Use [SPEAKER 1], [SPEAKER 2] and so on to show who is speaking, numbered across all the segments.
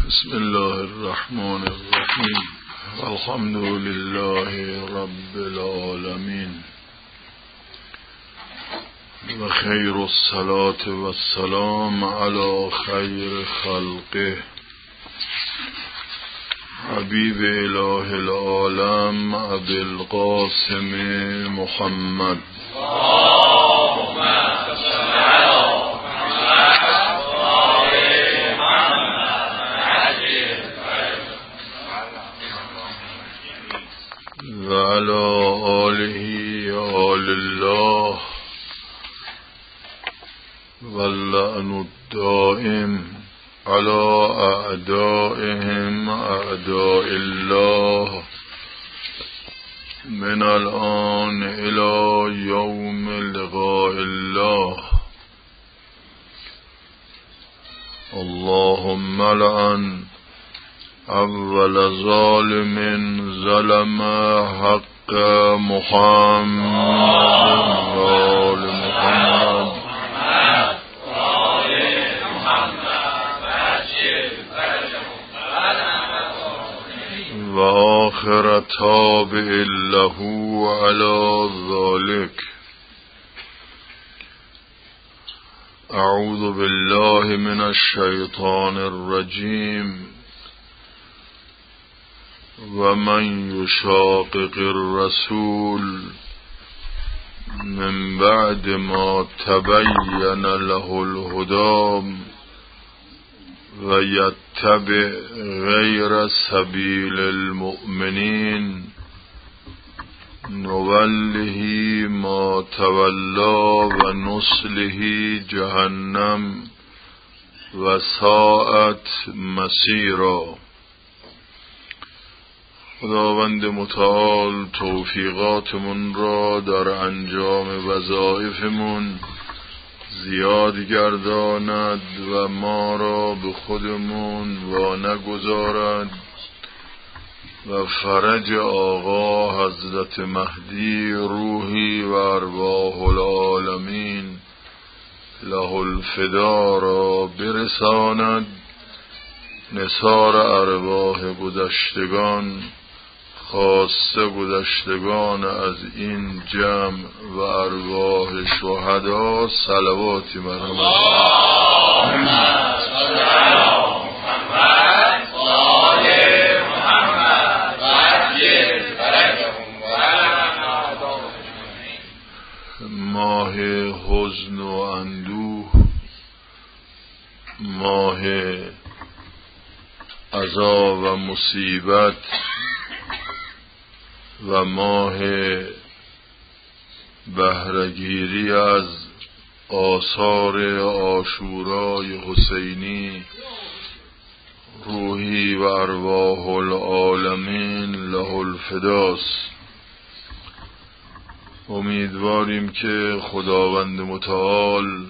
[SPEAKER 1] بسم الله الرحمن الرحیم الحمد لله رب العالمین و خیر الصلاة و السلام علی خیر خلقه حبیب اله العالم ابی القاسم محمد و علی آله آل الله و اللعن الدائم علی اعدائهم اعداء الله من الآن الى یوم لقاء الله. اللهم لعن اول ظالم ظلم حق محمد وآل محمد و آخر تابع له على ذلك. اعوذ بالله من الشیطان الرجیم. ومن يشاقق الرسول من بعد ما تبين له الهدى ويتبع غير سبيل المؤمنين نوله ما تولى ونصله جهنم وساءت مصيرا. خداوند متعال توفیقاتمون را در انجام وظایفمون زیاد گرداند و ما را به خودمون وا نگذارد و فرج آقا حضرت مهدی روحی و ارواح العالمین له الفدا را برساند. نثار ارواح گذشتگان خاصه گذشتگان از این جمع و ارواح شهدا صلواتی مرحمت ماه حزن و اندوه، ماه عذاب و مصیبت و ماه بهره‌گیری از آثار عاشورای حسینی روحی و ارواح العالمین له الفداست. امیدواریم که خداوند متعال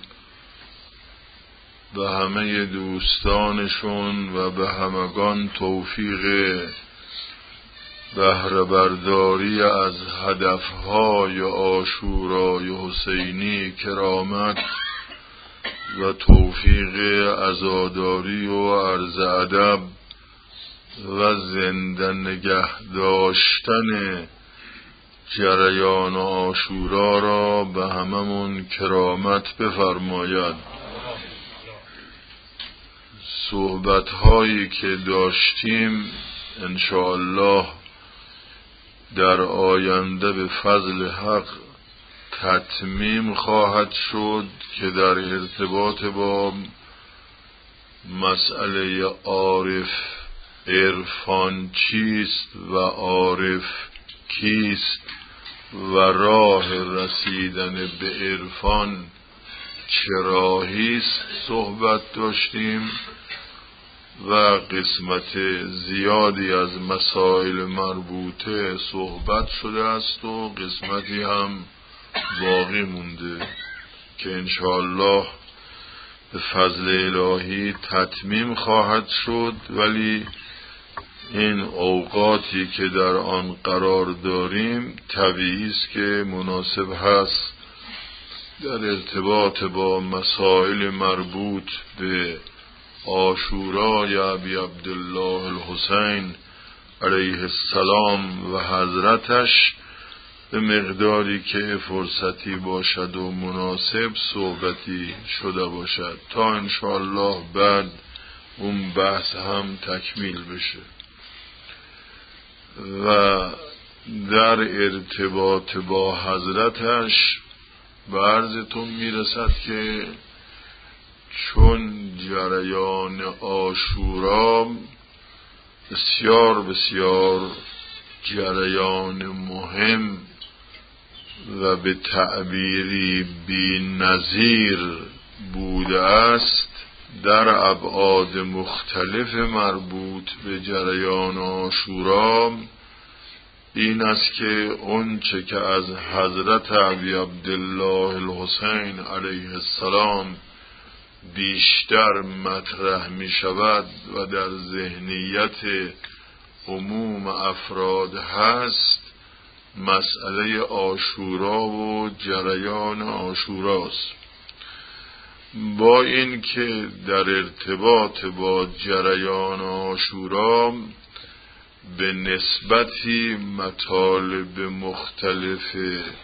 [SPEAKER 1] به همه دوستانشون و به همگان توفیق بهره برداری از هدفهای عاشورای حسینی کرامت و توفیق عزاداری و عرض ادب و زنده نگه داشتن جریان عاشورا را به هممون کرامت بفرماید. صحبت هایی که داشتیم انشاءالله در آینده به فضل حق تتمیم خواهد شد که در ارتباط با مسئله عارف عرفان چیست و عارف کیست و راه رسیدن به عرفان چه راهیست صحبت داشتیم و قسمت زیادی از مسائل مربوطه صحبت شده است و قسمتی هم باقی مونده که انشاءالله به فضل الهی تتمیم خواهد شد. ولی این اوقاتی که در آن قرار داریم طبیعی است که مناسب هست در ارتباط با مسائل مربوط به عاشورای ابی عبدالله الحسین علیه السلام و حضرتش به مقداری که فرصتی باشد و مناسب صحبتی شده باشد تا انشاءالله بعد اون بحث هم تکمیل بشه. و در ارتباط با حضرتش به عرضتون میرسد که چون جریان عاشورا بسیار بسیار جریان مهم و به تعبیری بی نظیر بوده است، در ابعاد مختلف مربوط به جریان عاشورا این است که اونچه که از حضرت ابی عبدالله الحسین علیه السلام بیشتر مطرح می شود و در ذهنیت عموم افراد هست مسئله عاشورا و جریان عاشوراست. با این که در ارتباط با جریان عاشورا به نسبتی مطالب مختلف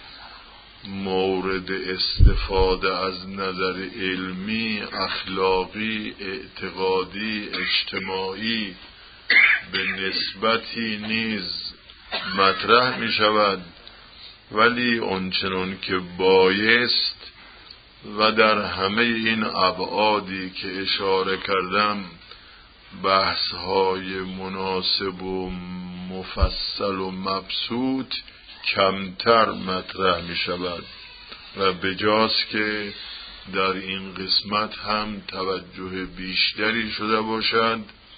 [SPEAKER 1] مورد استفاده از نظر علمی، اخلاقی، اعتقادی، اجتماعی به نسبتی نیز مطرح می شود، ولی آنچنان که بایست و در همه این ابعادی که اشاره کردم بحث‌های مناسب و مفصل و مبسوط کمتر مطرح می شود و بجاست که در این قسمت هم توجه بیشتری شده باشد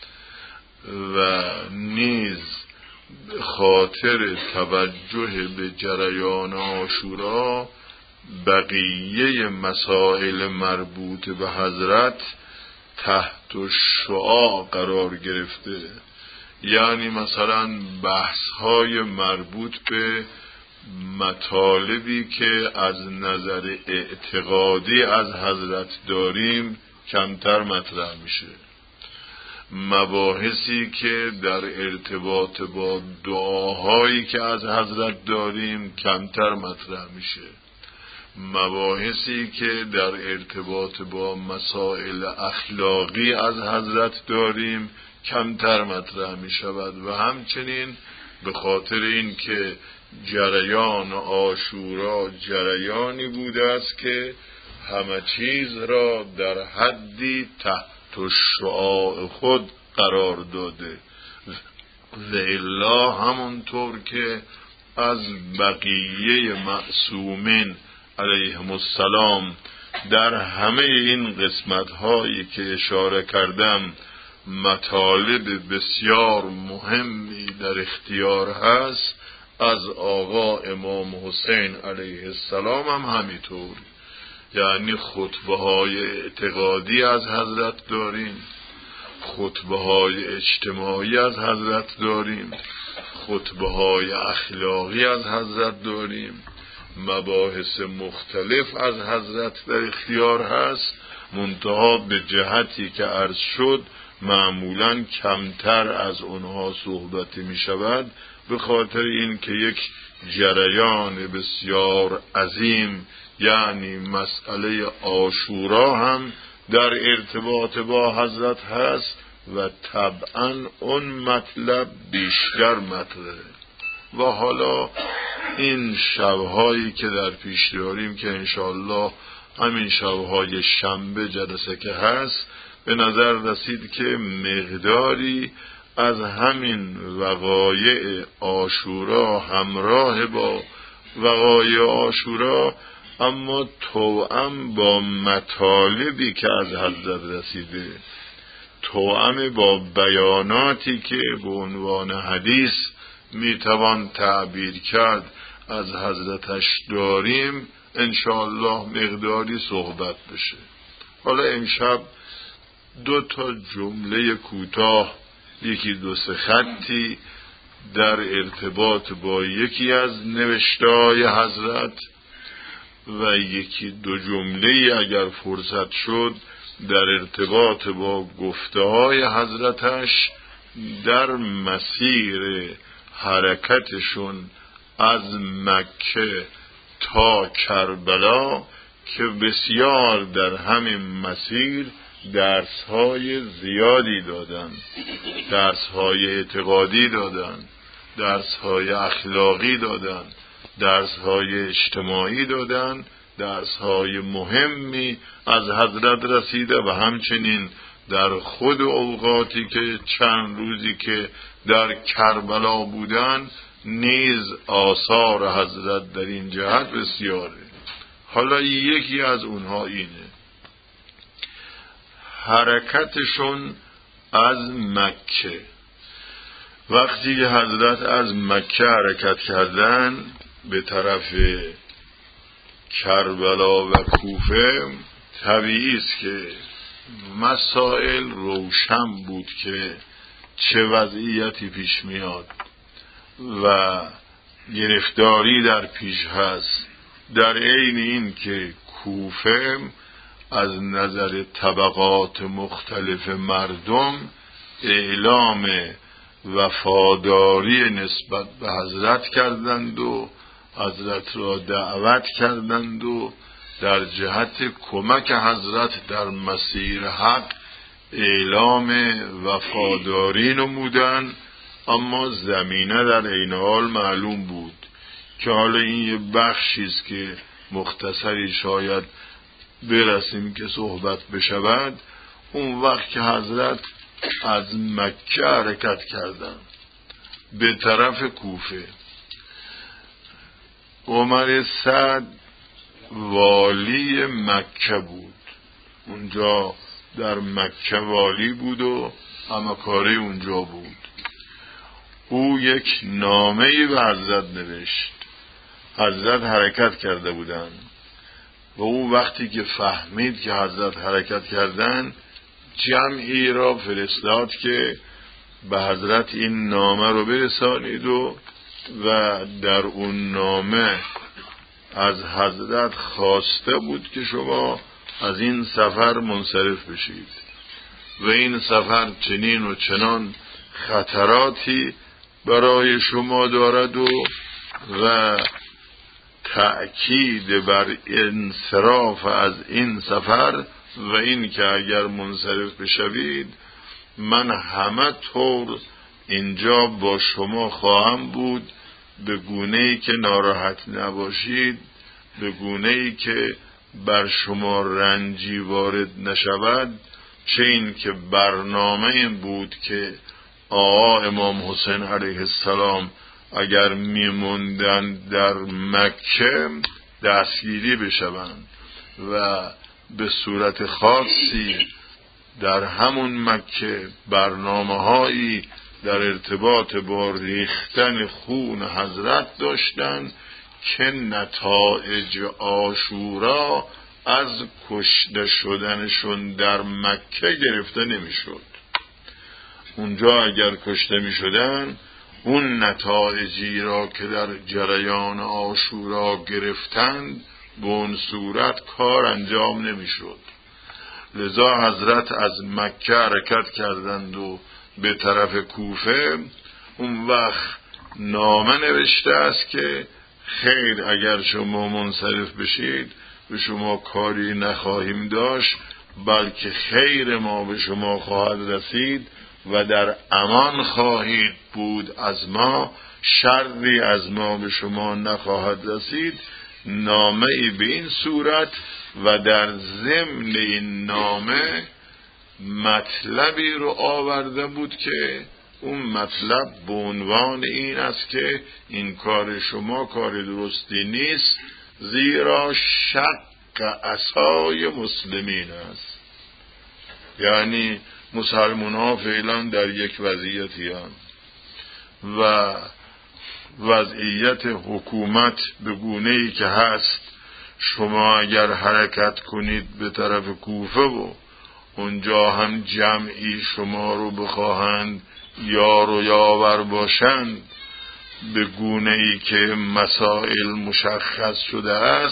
[SPEAKER 1] و نیز خاطر توجه به جریان عاشورا بقیه مسائل مربوط به حضرت تحت شعاع قرار گرفته. یعنی مثلا بحث‌های مربوط به مطالبی که از نظر اعتقادی از حضرت داریم کمتر مطرح میشه، مباحثی که در ارتباط با دعاهایی که از حضرت داریم کمتر مطرح میشه، مباحثی که در ارتباط با مسائل اخلاقی از حضرت داریم کمتر مطرح می شود. و همچنین به خاطر این که جریان عاشورا جریانی بوده است که همه چیز را در حدی تحت شعاع خود قرار داده و الا همونطور که از بقیه معصومین علیهم السلام در همه این قسمت هایی که اشاره کردم مطالب بسیار مهمی در اختیار هست، از آقا امام حسین علیه السلام هم همینطور. یعنی خطبه های اعتقادی از حضرت داریم، خطبه های اجتماعی از حضرت داریم، خطبه های اخلاقی از حضرت داریم، مباحث مختلف از حضرت در اختیار هست، منتها به جهتی که عرض شد معمولاً کمتر از اونها صحبتی می شود، به خاطر این که یک جریان بسیار عظیم یعنی مسئله عاشورا هم در ارتباط با حضرت هست و طبعاً اون مطلب بیشتر مطرحه. و حالا این شبهایی که در پیش داریم که انشاءالله همین شبهای شنبه جلسه که هست، به نظر رسید که مقداری از همین وقایع عاشورا همراه با وقایع عاشورا اما توأم با مطالبی که از حضرت رسیده، توأم با بیاناتی که به عنوان حدیث میتوان تعبیر کرد از حضرتش داریم، انشاءالله مقداری صحبت بشه. حالا امشب 2 جمله کوتاه، یکی 2 خطی در ارتباط با یکی از نوشته‌های حضرت و یکی 2 جمله اگر فرصت شد در ارتباط با گفته‌های حضرتش در مسیر حرکتشون از مکه تا کربلا که بسیار در همین مسیر درس‌های زیادی دادن، درس‌های اعتقادی دادن، درس‌های اخلاقی دادن، درس‌های اجتماعی دادن، درس‌های مهمی از حضرت رسیده و همچنین در خود اوقاتی که چند روزی که در کربلا بودن نیز آثار حضرت در این جهت بسیاره. حالا یکی از اونها اینه حرکتشون از مکه. وقتی که حضرت از مکه حرکت کردن به طرف کربلا و کوفه، طبیعی است که مسائل روشن بود که چه وضعیتی پیش میاد و گرفتاری در پیش هست. در عین این که کوفه از نظر طبقات مختلف مردم اعلام وفاداری نسبت به حضرت کردند و حضرت را دعوت کردند و در جهت کمک حضرت در مسیر حق اعلام وفاداری نمودند. اما زمینه در عین حال معلوم بود که حالا این یه بخشی است که مختصری شاید برسیم که صحبت بشود. اون وقت که حضرت از مکه حرکت کردند به طرف کوفه، عمر سعد والی مکه بود، اونجا در مکه والی بود و همه کاری اونجا بود. او یک نامه‌ای به حضرت نوشت. حضرت حرکت کرده بودند و او وقتی که فهمید که حضرت حرکت کردند جمعی را فرستاد که به حضرت این نامه رو برسانید و در اون نامه از حضرت خواسته بود که شما از این سفر منصرف بشید و این سفر چنین و چنان خطراتی برای شما دارد و تأکید بر انصراف از این سفر و این که اگر منصرف بشوید من همه طور اینجا با شما خواهم بود، به گونه‌ای که ناراحت نباشید، به گونه‌ای که بر شما رنجی وارد نشود. چه این که برنامه این بود که آقا امام حسین علیه السلام اگر میموندن در مکه دستگیری بشوند و به صورت خاصی در همون مکه برنامه‌هایی در ارتباط با ریختن خون حضرت داشتند که نتایج عاشورا از کشته شدنشون در مکه گرفته نمیشد. اونجا اگر کشته میشدن اون نتایجی را که در جریان عاشورا گرفتند به اون صورت کار انجام نمیشد. لذا حضرت از مکه حرکت کردند و به طرف کوفه. اون وقت نامه نوشته است که خیر اگر شما منصرف بشید به شما کاری نخواهیم داشت، بلکه خیر ما به شما خواهد رسید و در امان خواهید بود از ما، شری از ما به شما نخواهد رسید. نامه ای به این صورت و در ضمن این نامه مطلبی رو آورده بود که اون مطلب به عنوان این است که این کار شما کار درستی نیست، زیرا شق عصای مسلمین است. یعنی مسلمان ها فعلا در یک وضعیتی هستند و وضعیت حکومت به گونه‌ای که هست، شما اگر حرکت کنید به طرف کوفه و اونجا هم جمعی شما رو بخواهند یار و یاور باشند به گونه‌ای که مسائل مشخص شده است،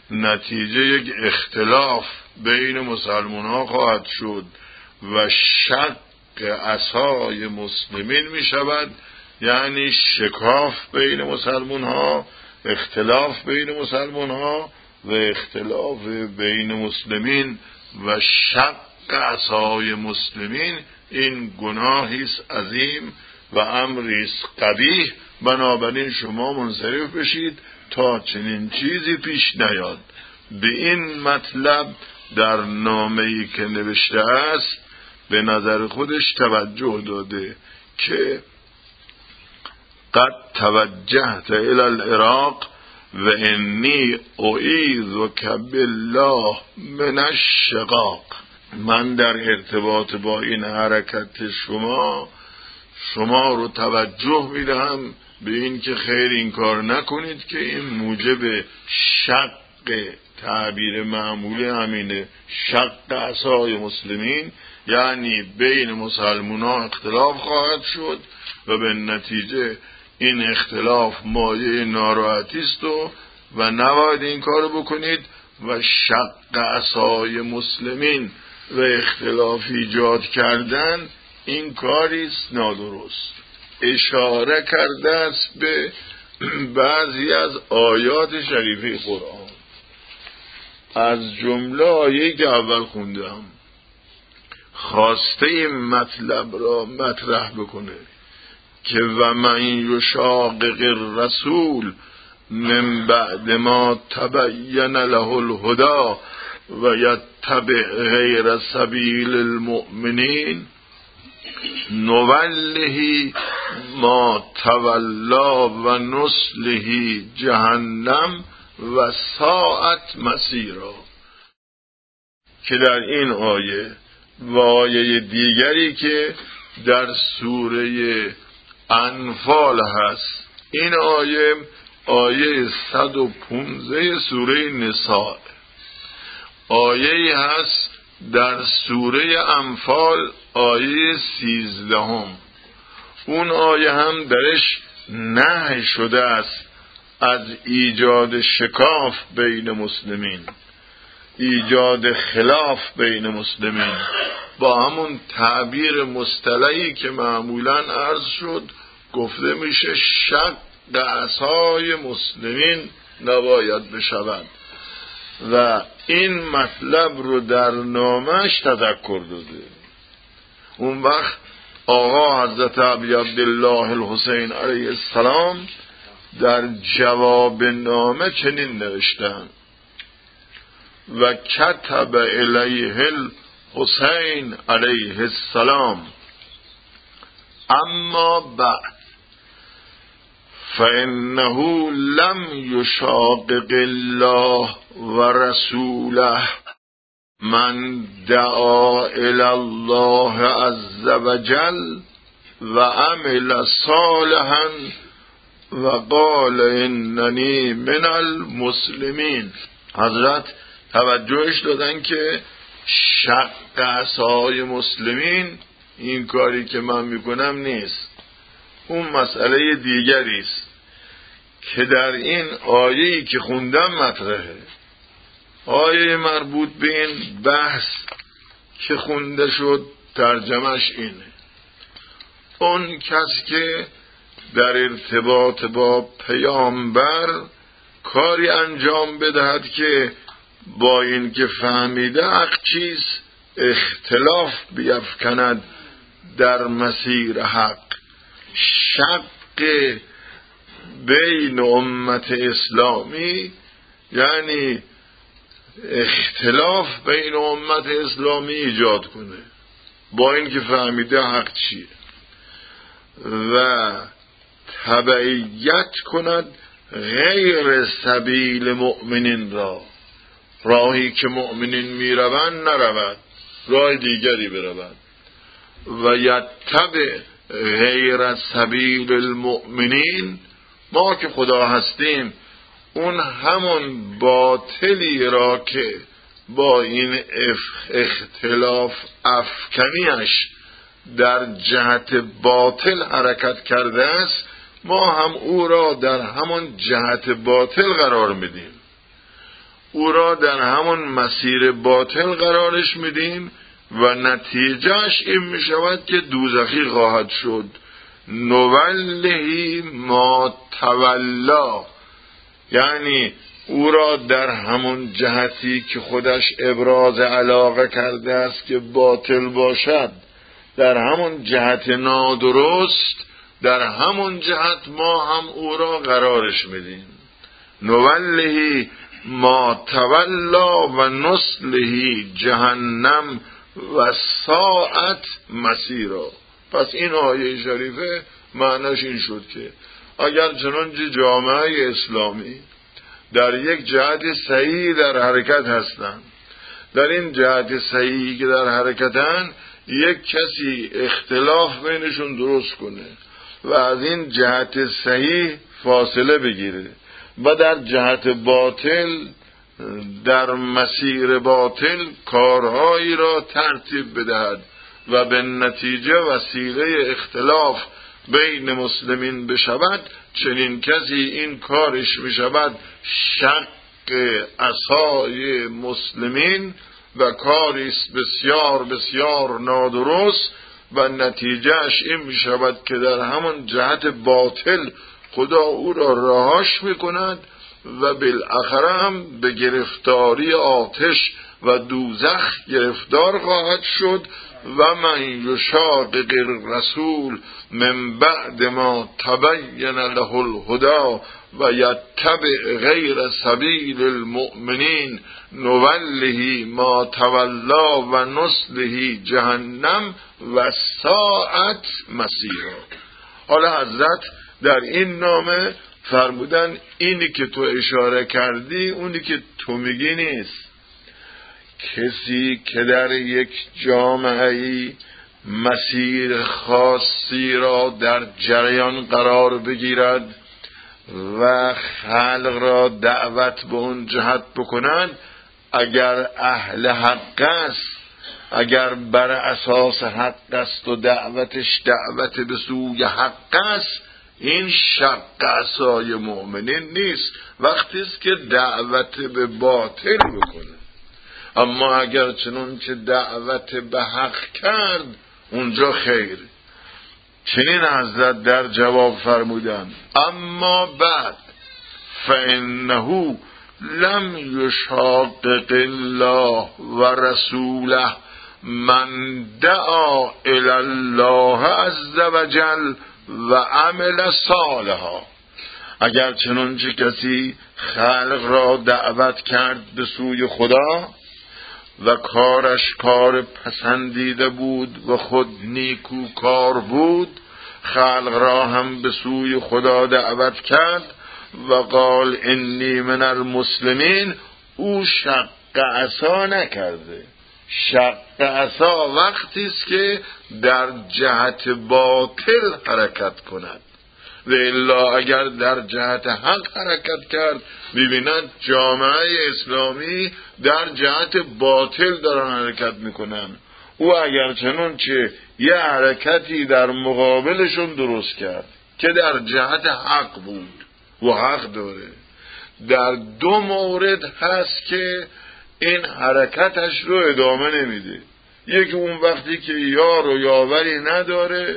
[SPEAKER 1] نتیجه یک اختلاف بین مسلمان ها خواهد شد و شق عصای مسلمین می شود، یعنی شکاف بین مسلمان ها، اختلاف بین مسلمان ها و اختلاف بین مسلمین و شق عصای مسلمین. این گناهی است عظیم و امری است قبیح. بنابراین شما منصرف بشید تا چنین چیزی پیش نیاد. به این مطلب در نامه‌ای که نوشته است به نظر خودش توجه داده که قد توجهت الى العراق و انی اعیذک بالله من الشقاق. من در ارتباط با این حرکت شما رو توجه میدهم به این که خیر این کار نکنید که این موجب شق، تعبیر معمولی همینه، شق عصای مسلمین، یعنی بین مسلمان ها اختلاف خواهد شد و به نتیجه این اختلاف مایه ناراحتی است و نباید این کارو بکنید و شق عصای مسلمین و اختلاف ایجاد کردن این کاری است نادرست. اشاره کرده است به بعضی از آیات شریفه قرآن، از جمله آیه‌ای که اول خوندم خواسته این مطلب را مطرح بکنه که و من یشاقق الرسول من بعد ما تبین له الهدی و یتبع غیر سبیل المؤمنین نوله ما تولا و نصله جهنم و ساعت مسیرا. که در این آیه و آیه دیگری که در سوره انفال هست، این آیه 115 سوره نساء، آیه هست در سوره انفال آیه 13. اون آیه هم درش نهی شده است از ایجاد شکاف بین مسلمین، ایجاد خلاف بین مسلمین، با همون تعبیر مصطلحی که معمولاً عرض شد گفته میشه شق عصای مسلمین نباید بشود و این مطلب رو در نامش تذکر داده. اون وقت آقا حضرت ابی عبدالله الحسین علیه السلام در جواب نامه چنین نوشتند: و کتب الیه الحسین علیه السلام اما بعد فانه لم یشاقق الله و رسوله من دعا الی الله عز وجل و عمل صالحا و قال اننی من المسلمین. حضرت توجهش دادن که شق عصای مسلمین این کاری که من میکنم نیست، اون مسئله دیگری است که در این آیه‌ای که خوندم مطرحه. آیه مربوط به این بحث که خونده شد ترجمهش اینه: اون کس که در ارتباط با پیامبر کاری انجام بدهد که با این که فهمیده حق چیز اختلاف بیفکند در مسیر حق، شق بین امت اسلامی، یعنی اختلاف بین امت اسلامی ایجاد کنه با این که فهمیده حق چیه و تبعیت کند غیر سبیل مؤمنین را، راهی که مؤمنین میروند نرود، راه دیگری برود. و یتبع غیر سبیل المؤمنین، ما که خدا هستیم اون همون باطلی را که با این اختلاف افکنیش در جهت باطل حرکت کرده است، ما هم او را در همون جهت باطل قرار میدیم. او را در همون مسیر باطل قرارش میدیم و نتیجهش این میشود که دوزخی خواهد شد. نولهی ما تولا، یعنی او را در همون جهتی که خودش ابراز علاقه کرده است که باطل باشد، در همون جهت نادرست، در همون جهت ما هم او را قرارش میدیم. نولهی ما تولا و نصلهی جهنم و ساعت مسیرا. پس این آیه شریفه معناش این شد که اگر چنانچه جامعه اسلامی در یک جهت صحیح در حرکت هستند، در این جهت صحیحی که در حرکتن یک کسی اختلاف بینشون درست کنه و از این جهت صحیح فاصله بگیره و در جهت باطل، در مسیر باطل کارهایی را ترتیب بدهد و به نتیجه وسیله اختلاف بین مسلمین بشود، چنین کسی این کارش میشود شق عصای مسلمین و کاریست بسیار بسیار نادرست و نتیجهش این میشود که در همون جهت باطل خدا او را رهاش میکند و بالاخره هم به گرفتاری آتش و دوزخ گرفتار خواهد شد. و من یشاقق الرسول من بعد ما تبین له الهدی و یتبع غیر سبیل المؤمنین نوله ما تولا و نصله جهنم و ساعت مسیرا. حالا حضرت در این نامه فرمودن اینی که تو اشاره کردی اونی که تو میگی نیست. کسی که در یک جامعه مسیر خاصی را در جریان قرار بگیرد و خلق را دعوت به اون جهت بکند، اگر اهل حق است، اگر بر اساس حق است و دعوتش دعوت به سوی حق است، این شق عصای مؤمنین نیست، وقتی است که دعوت به باطل بکنه. اما اگر چنانچه دعوت به حق کرد اونجا خیر. چنین حضرت در جواب فرمودند اما بعد فانه لم یشاقق الله و رسوله من دعا الی الله عز وجل و عمل صالحا. اگر چنانچه کسی خلق را دعوت کرد به سوی خدا و کارش کار پسندیده بود و خود نیکو کار بود، خلق را هم به سوی خدا دعوت کرد و قال انی من المسلمین، او شق عصا نکرده. شق عصا وقتی است که در جهت باطل حرکت کند، و الا اگر در جهت حق حرکت کرد ببینند جامعه اسلامی در جهت باطل دارن حرکت میکنن، او اگر چنانچه یه حرکتی در مقابلشون درست کرد که در جهت حق بود و حق داره، در دو مورد هست که این حرکتش رو ادامه نمیده. یکی اون وقتی که یار و یاوری نداره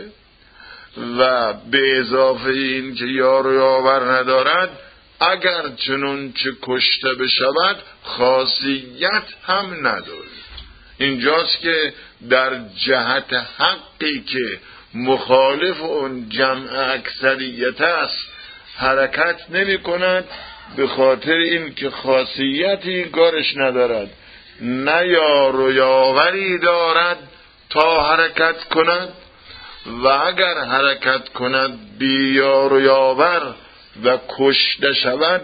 [SPEAKER 1] و به اضافه این که یار و یاور ندارد اگر چنانچه کشته بشود خاصیت هم نداره. اینجاست که در جهت حقی که مخالف اون جمع اکثریت است حرکت نمی کند، به خاطر این که خاصیتی کارش ندارد، نه یار و یاوری دارد تا حرکت کند، و اگر حرکت کند بی یار و یاور و کشته شود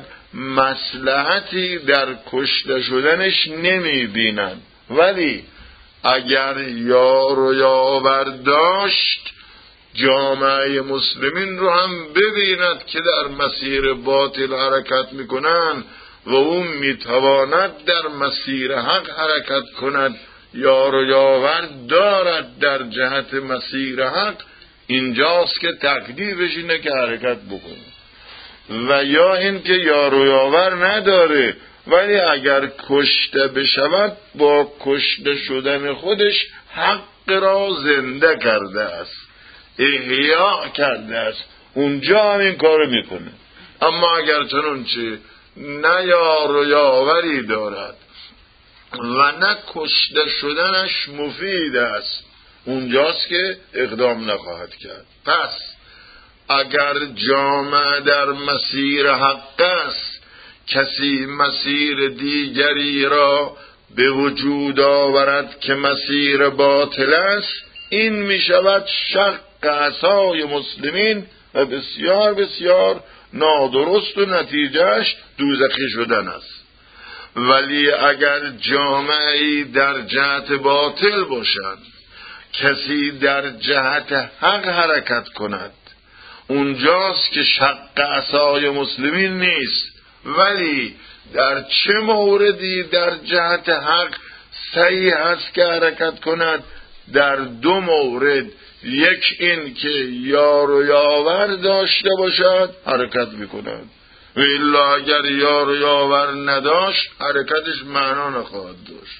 [SPEAKER 1] مصلحتی در کشته شدنش نمی بیند. ولی اگر یار و یاور داشت جامعه مسلمین رو هم ببیند که در مسیر باطل حرکت میکنن و اون میتواند در مسیر حق حرکت کند، یار و یاور دارد در جهت مسیر حق، اینجاست که تکلیفش اینه که حرکت بکنه. و یا این که یار و یاور نداره ولی اگر کشته بشود با کشته شدن خودش حق را زنده کرده است، احیا کرده است، اونجا هم این کارو میکنه. اما اگر چنانچه نه یار و یاوری دارد و نه کشته شدنش مفید است، اونجاست که اقدام نخواهد کرد. پس اگر جامعه در مسیر حق است، کسی مسیر دیگری را به وجود آورد که مسیر باطل است، این می شود شق عصای مسلمین و بسیار بسیار نادرست و نتیجهش دوزخی شدن است. ولی اگر جامعه‌ای در جهت باطل باشد، کسی در جهت حق حرکت کند، اونجاست که شق عصای مسلمین نیست. ولی در چه موردی در جهت حق صحیح است که حرکت کند؟ در دو مورد. یک این که یار و یاور داشته باشد حرکت میکند، و الا اگر یار و یاور نداشت حرکتش معنا نخواهد داشت.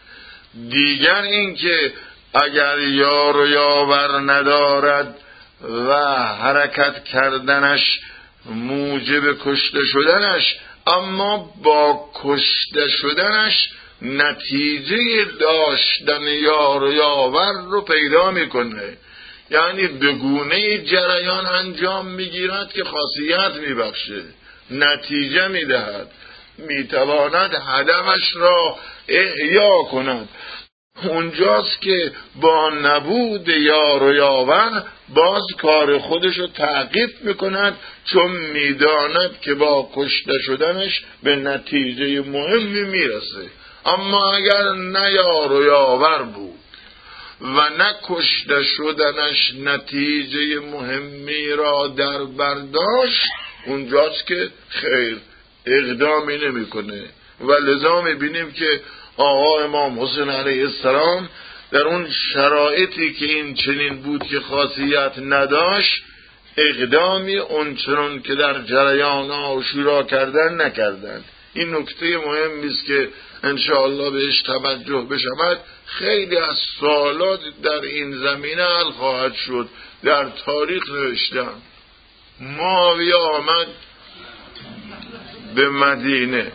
[SPEAKER 1] دیگر این که اگر یار و یاور ندارد و حرکت کردنش موجب کشته شدنش، اما با کشته شدنش نتیجه داشتن یار و یاور رو پیدا میکنه، یعنی به گونه جریان انجام میگیرد که خاصیت میبخشه، نتیجه میدهد، میتواند هدفش را احیا کند. اونجاست که با نبود یار و یاور باز کار خودش رو تعقیب میکند، چون میداند که با کشته شدنش به نتیجه مهمی میرسه. اما اگر نه یار و یاور بود و نه کشته شدنش نتیجه مهمی را در برداشت، اونجاست که خیر اقدامی نمیکنه. و لذا میبینیم که آقا امام حسین علیه السلام در اون شرایطی که این چنین بود که خاصیت نداشت، اقدامی اونچنان که در جریان عاشورا کردن نکردند. این نکته مهمی است که انشاءالله بهش توجه بشود. خیلی از سوالات در این زمینه حل خواهد شد. در تاریخ نوشتم معاویه آمد به مدینه،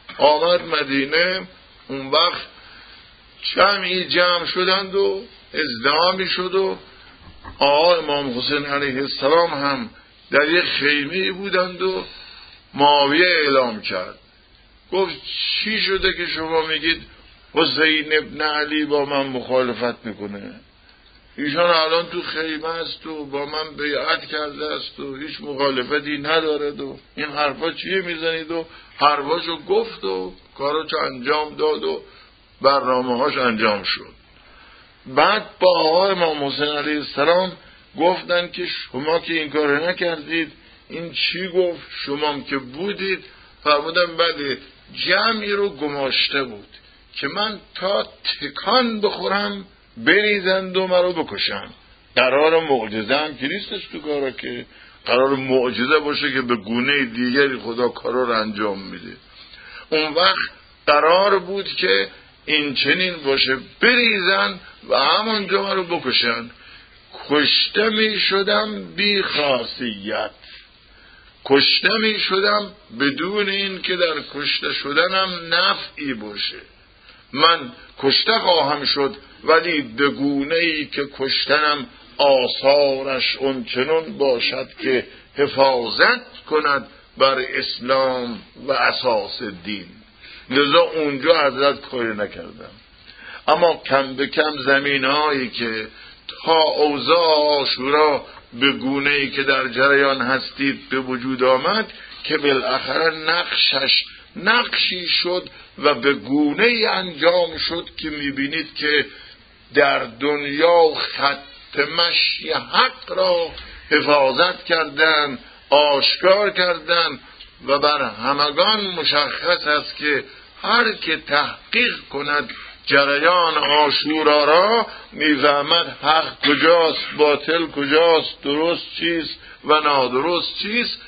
[SPEAKER 1] اون وقت جمعی جمع شدند و ازدحامی شد و آقا امام حسین علیه السلام هم در یک خیمه بودند و معاویه اعلام کرد، گفت چی شده که شما میگید حسین ابن علی با من مخالفت میکنه؟ ایشان الان تو خیمه است و با من بیعت کرده است و هیچ مخالفتی ندارد و این حرفا چیه میزنید؟ و حرفاشو گفت و کاراشو انجام داد و برنامه هاش انجام شد. بعد با آقا امام حسین علیه السلام گفتن که شما که این کار نکردید، این چی گفت؟ شما هم که بودید. فرمودن بله، جمعی رو گماشته بود که من تا تکان بخورم بریزند و مرا بکشن. قرار معجزه هم که نیستش تو کارا، که قرار معجزه باشه که به گونه دیگری خدا کارا رو انجام میده. اون وقت قرار بود که این چنین باشه، بریزن و همونجا مرا بکشن. کشته می شدم بی خاصیت، کشته می شدم بدون این که در کشته شدنم نفعی باشه. من کشته خواهم شد ولی به گونه‌ای که کشتنم آثارش اونچنان باشد که حفاظت کند بر اسلام و اساس دین. لذا اونجا حضرت کاری نکردم. اما کم به کم زمینهایی که تا اوضاع عاشورا به گونه‌ای که در جریان هستید به وجود آمد، که بالاخره نقشی شد و به گونه‌ای انجام شد که میبینید که در دنیا خط مشی حق را حفاظت کردن، آشکار کردن و بر همگان مشخص است که هر که تحقیق کند جریان عاشورا را میفهمد حق کجاست، باطل کجاست، درست چیست و نادرست چیست.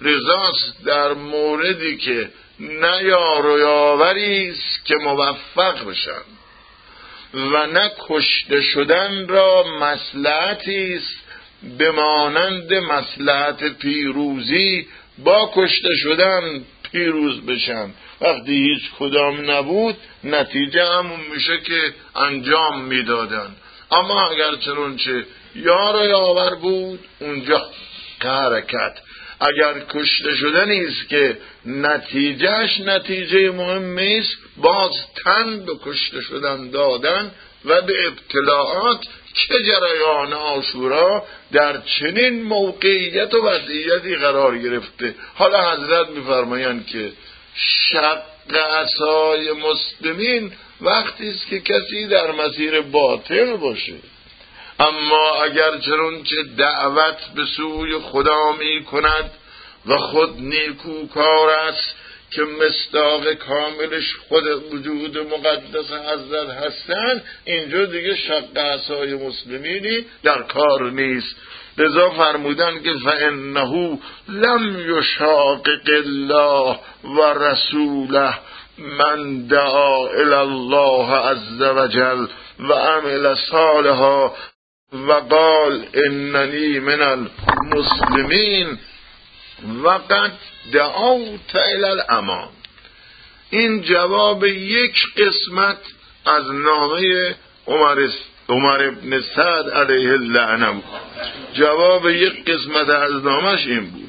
[SPEAKER 1] رضاست در موردی که نه یار و یاوری است که موفق بشن و نه کشته شدن را مصلحتی است به مانند مصلحت پیروزی با کشته شدن پیروز بشن. وقتی هیچ کدام نبود نتیجه همون میشه که انجام میدادن. اما اگر چنانچه یار و یاور بود اونجا حرکت. اگر کشته شدنی است که نتیجهش نتیجه مهمی است، باز تن به کشته شدن دادن و به ابتلاعات که جریان عاشورا در چنین موقعیت و وضعیتی قرار گرفته. حالا حضرت می‌فرمایند که شق عصای مسلمین وقتی است که کسی در مسیر باطل باشه. اما اگر چنانچه دعوت به سوی خدا می کند و خود نیکوکار است که مصداق کاملش خود وجود مقدس حضرت هستند، اینجا دیگه شق عصای مسلمینی در کار نیست. لذا فرمودن که فإنه لم یشاقق الله و رسوله من دعا الی الله عز وجل و عمل صالحا و قال اننی من المسلمین و قد دعوت الی الامان. این جواب یک قسمت از نامه عمر ابن سعد علیه اللعنه. جواب یک قسمت از نامش این بود.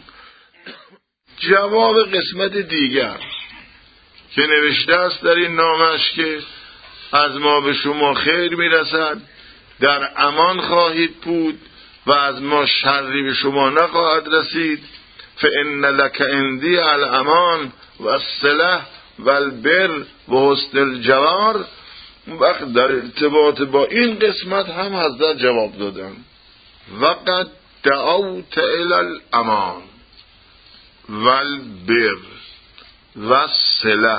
[SPEAKER 1] جواب قسمت دیگر که نوشته است در این نامش که از ما به شما خیر میرسد، در امان خواهید بود و از ما شری به شما نخواهد رسید. فإن لك عندي الامان و الصلة و البر و حسن الجوار. وقت در ارتباط با این قسمت هم حضرت جواب دادن وقد دعوت الی الامان و البر و الصلة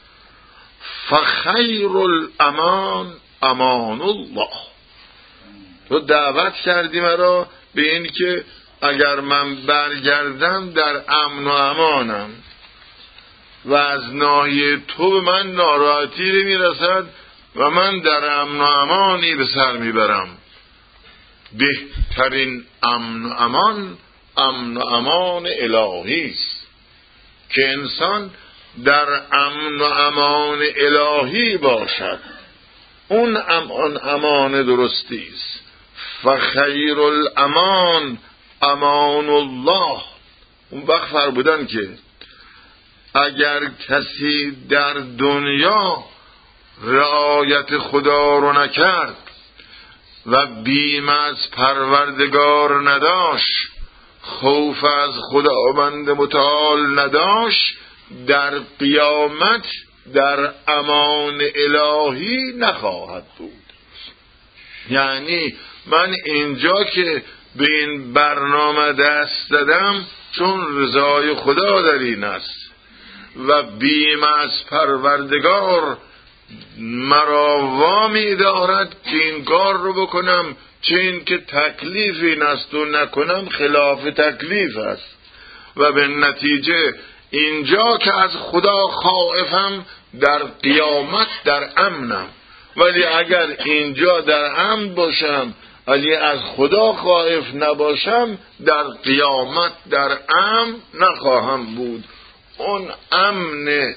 [SPEAKER 1] فخیر الامان امان الله. تو دعوت کردی مرا به این که اگر من برگردم در امن و امانم و از ناحیه تو به من ناراحتی میرسد و من در امن و امانی به سر میبرم. بهترین امن و امان الهی است که انسان در امن و امان الهی باشد. اون امان درستی است. فخیر الامان امان الله. اون وقت فرمودن که اگر کسی در دنیا رعایت خدا رو نکرد و بیم از پروردگار نداشت، خوف از خداوند متعال نداشت، در قیامت در امان الهی نخواهد بود. یعنی من اینجا که به این برنامه دست دادم چون رضای خدا در این است و بیم از پروردگار مرا وامی دارد که این کار رو بکنم، چه این که تکلیف این است و نکنم خلاف تکلیف است و به نتیجه اینجا که از خدا خائفم در قیامت در امنم. ولی اگر اینجا در امن باشم ولی از خدا خائف نباشم در قیامت در امن نخواهم بود. اون امن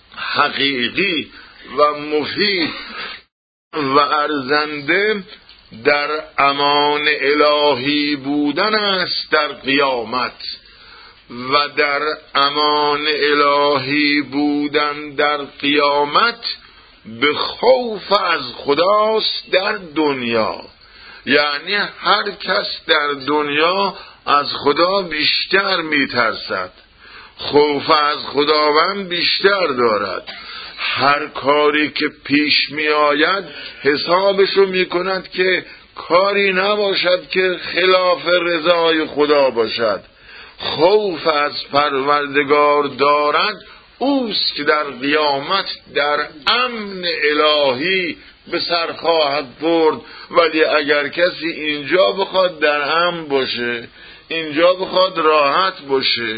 [SPEAKER 1] حقیقی و مفید و ارزنده در امان الهی بودن است در قیامت و در امان الهی بودن در قیامت به خوف از خداست در دنیا. یعنی هر کس در دنیا از خدا بیشتر میترسد، خوف از خداوند بیشتر دارد. هر کاری که پیش می آید حسابشو می کند که کاری نباشد که خلاف رضای خدا باشد. خوف از پروردگار دارد اوست که در قیامت در امن الهی به سر خواهد برد. ولی اگر کسی اینجا بخواد در امن باشه، اینجا بخواد راحت باشه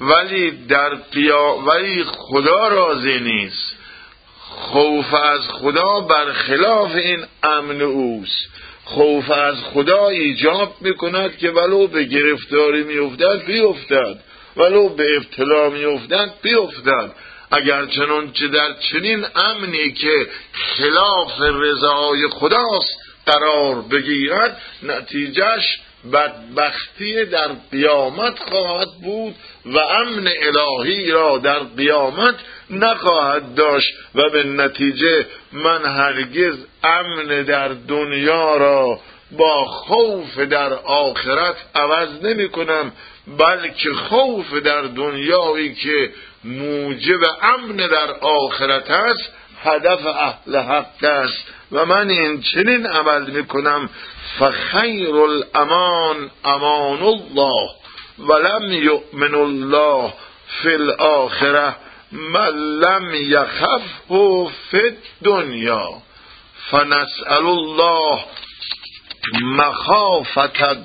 [SPEAKER 1] ولی خدا راضی نیست. خوف از خدا برخلاف این امن اوست. خوف از خدا ایجاب میکند که ولو به گرفتاری میافتد بیفتد، ولو به ابتلا میافتد بیفتد. اگر چنانچه در چنین امنی که خلاف رضای خداست قرار بگیرد، نتیجهش بدبختی در قیامت خواهد بود و امن الهی را در قیامت نخواهد داشت و به نتیجه من هرگز امن در دنیا را با خوف در آخرت عوض نمی کنم، بلکه خوف در دنیایی که موجب امن در آخرت است هدف اهل حق است و من این چنین عمل میکنم. فخیر الامان امان الله ولم یؤمن الله فی الاخره من لم یخفه فی الدنیا فنسأل الله مخافة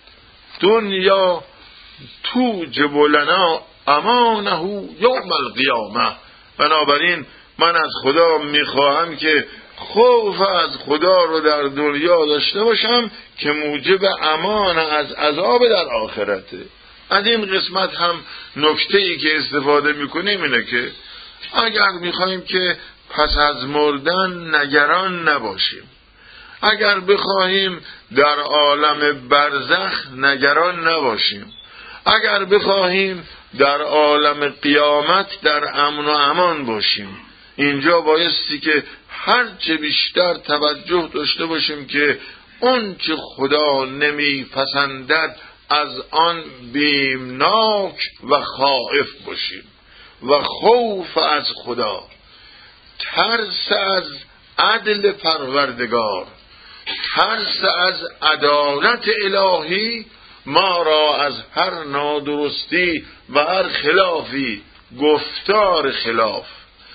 [SPEAKER 1] الدنیا توجب لنا امانه یوم القیامه. بنابراین من از خدا میخواهم که خوف از خدا رو در دنیا داشته باشم که موجب امان از عذاب در آخرته. از این قسمت هم نکته‌ای که استفاده میکنیم اینه که اگر میخوایم که پس از مردن نگران نباشیم، اگر بخواهیم در عالم برزخ نگران نباشیم، اگر بخواهیم در عالم قیامت در امن و امان باشیم، اینجا بایستی که هرچه بیشتر توجه داشته باشیم که اون چه خدا نمیپسندد از آن بیمناک و خائف باشیم. و خوف از خدا، ترس از عدل پروردگار، ترس از عدالت الهی ما را از هر نادرستی و هر خلافی، گفتار خلاف،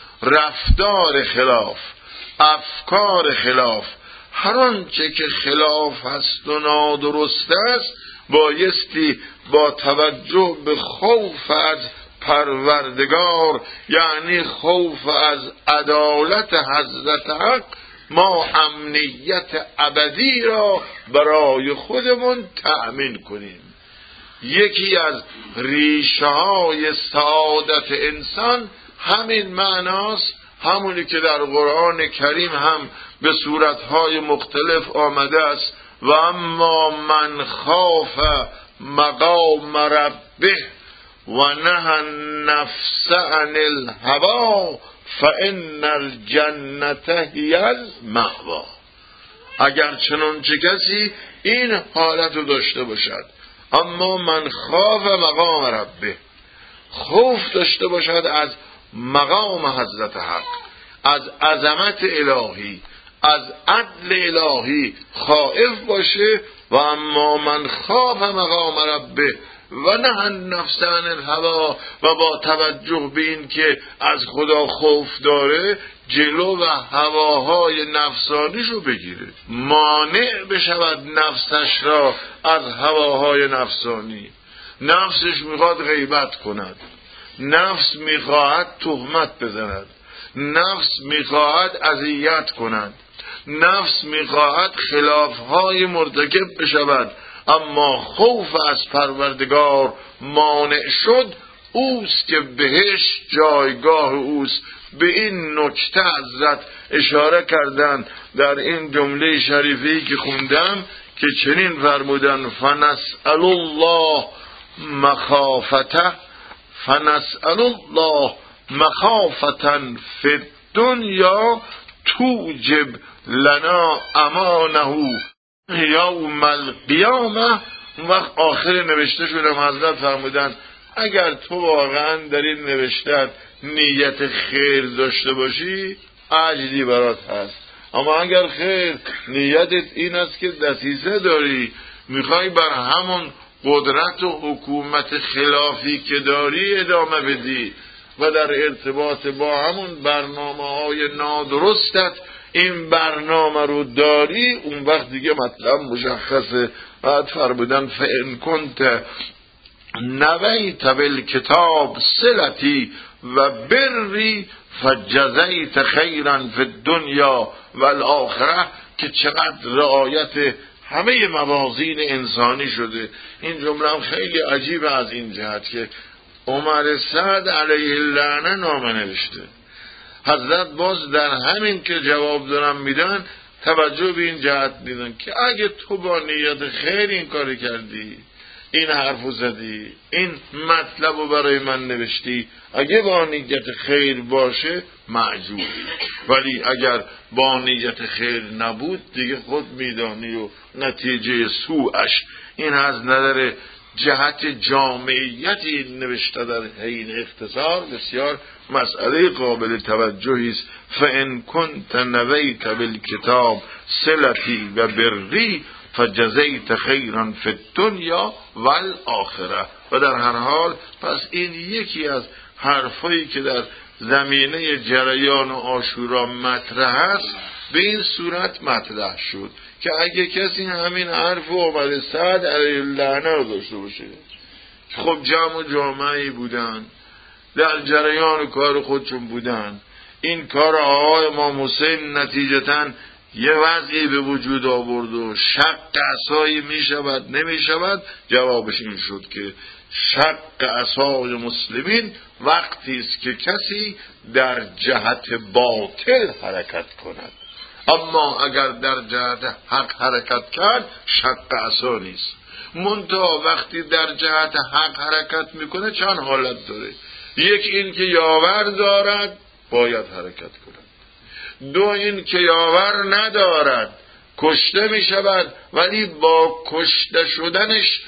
[SPEAKER 1] رفتار خلاف، افکار خلاف، هر آنچه که خلاف هست و نادرست است بایستی با توجه به خوف از پروردگار، یعنی خوف از عدالت حضرت حق، ما امنیت ابدی را برای خودمون تأمین کنیم. یکی از ریشه های سعادت انسان همین معناست، همونی که در قرآن کریم هم به صورتهای مختلف آمده است. و اما من خاف مقام ربه و نهى النفس عن الهوى فان الجنة هی المأوی. اگر چنانچه کسی این حالت رو داشته باشد، اما من خاف مقام ربه، خوف داشته باشد از مقام حضرت حق، از عظمت الهی، از عدل الهی خائف باشه، و اما من خاف مقام ربه و نهى النفس عن الهوى، و با توجه به این که از خدا خوف داره جلو و هواهای نفسانیشو بگیره، مانع بشود نفسش را از هواهای نفسانی. نفسش میخواد غیبت کند، نفس میخواهد تهمت بزند، نفس میخواهد اذیت کند، نفس میخواهد خلافهای مرتکب بشود، اما خوف از پروردگار مانع شد، اوست که بهشت جایگاه اوست. به این نکته حضرت اشاره کردن در این جمله شریفی که خوندم که چنین فرمودن: فنسأل الله مخافته، فنسأل الله مخافة فی الدنیا توجب لنا امانه یوم القیامه. وقت آخر نوشته شدم حضرت فرمودن اگر تو واقعا در این نوشتت نیت خیر داشته باشی اجری برات هست، اما اگر خیر نیتت این است که دسیسه داری، میخوای بر همون قدرت و حکومت خلافی که داری ادامه بدی و در ارتباط با همون برنامه‌های نادرستت این برنامه رو داری، اون وقت دیگه مطلب مشخصه. بعد فرمودن فإن کنت نویت بالکتاب صلتی و بری فجزیت خیرا فی الدنیا و الاخره، که چقدر رعایت همه موازین انسانی شده. این جمله هم خیلی عجیبه از این جهت که عمر سعد علیه اللعنه نامه نوشته. حضرت باز در همین که جواب دارن میدن توجه به این جهت میدن که اگه تو با نیت خیر این کاری کردی، این حرفو زدی، این مطلبو برای من نوشتی، اگه با نیت خیر باشه معجوری، ولی اگر با نیت خیر نبود دیگه خود میدانی و نتیجه سوءش. این از نظر جهت جامعیتی نوشته در حین اختصار بسیار مسئله قابل توجهی است. فان کنت نویت بالکتاب صلتی و بری فجزیت خیرا فی الدنیا و الاخره. و در هر حال پس این یکی از حرفایی که در زمینه جریان عاشورا مطرح است به این صورت مطرح شد که اگه کسی همین حرف عمر سعد علیه اللعنه رو داشته باشه، خب جمع و جامعی بودن، در جریان کار خودشون بودن، این کار آقای امام حسین نتیجتاً یه وضعی به وجود آورد و شق عصایی می شود نمی شود، جوابش این شد که شق عصای مسلمین وقتی است که کسی در جهت باطل حرکت کند، اما اگر در جهت حق حرکت کرد شق عصا نیست. منتها وقتی در جهت حق حرکت میکنه چند حالت داره. یک این که یاور دارد باید حرکت کند، دو این که یاور ندارد کشته می شود، ولی با کشته شدنش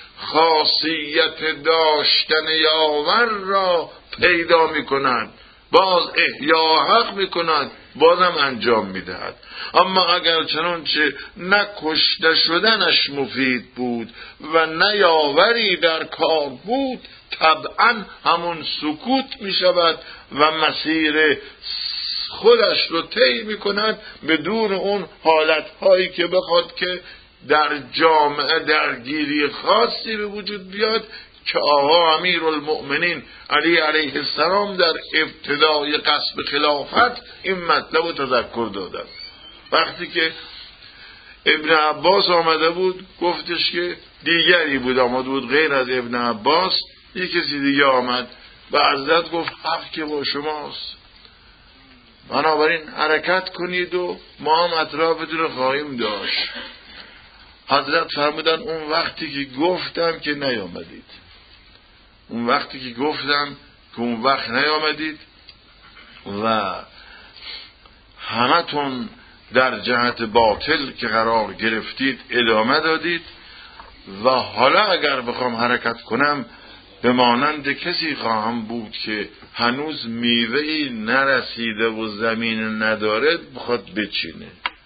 [SPEAKER 1] خاصیت داشتن یاور را پیدا می کند، باز احیا حق می کند، بازم انجام می دهد. اما اگر چنانچه نه کشته شدنش مفید بود و نه یاوری در کار بود، طبعا همون سکوت می شود و مسیر خودش رو طی می کند بدون اون حالتهایی که بخواد که در جامعه درگیری خاصی به وجود بیاد که آقا امیرالمؤمنین علی علیه السلام در ابتدای قصب خلافت این مطلب رو تذکر دادن. وقتی که ابن عباس آمده بود گفتش که دیگری بود آمده بود غیر از ابن عباس، یک کسی دیگه آمد و حضرت گفت حق که با شماست، بنابراین حرکت کنید و ما هم اطرافتون رو خواهیم داشت. حضرت فرمودن اون وقتی که گفتم که نیامدید، اون وقتی که گفتم که اون وقت نیامدید و همتون در جهت باطل که قرار گرفتید ادامه دادید و حالا اگر بخوام حرکت کنم به مانند کسی خواهم بود که هنوز میوهی نرسیده و زمین نداره بخواد بچینه،